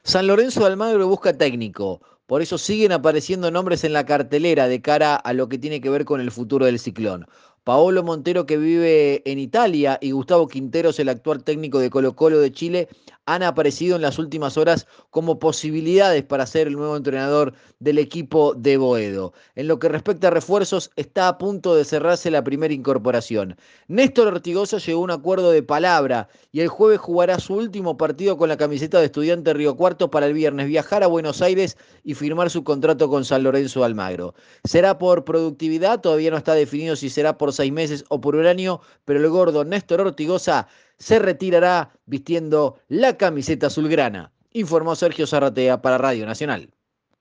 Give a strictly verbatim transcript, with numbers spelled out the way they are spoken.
San Lorenzo de Almagro busca técnico, por eso siguen apareciendo nombres en la cartelera de cara a lo que tiene que ver con el futuro del Ciclón. Paolo Montero, que vive en Italia, y Gustavo Quinteros, el actual técnico de Colo-Colo de Chile, han aparecido en las últimas horas como posibilidades para ser el nuevo entrenador del equipo de Boedo. En lo que respecta a refuerzos, está a punto de cerrarse la primera incorporación. Néstor Ortigosa llegó a un acuerdo de palabra y el jueves jugará su último partido con la camiseta de Estudiante Río Cuarto para el viernes viajar a Buenos Aires y firmar su contrato con San Lorenzo de Almagro. Será por productividad, todavía no está definido si será por seis meses o por un año, pero el gordo Néstor Ortigosa se retirará vistiendo la camiseta azulgrana, informó Sergio Zarratea para Radio Nacional.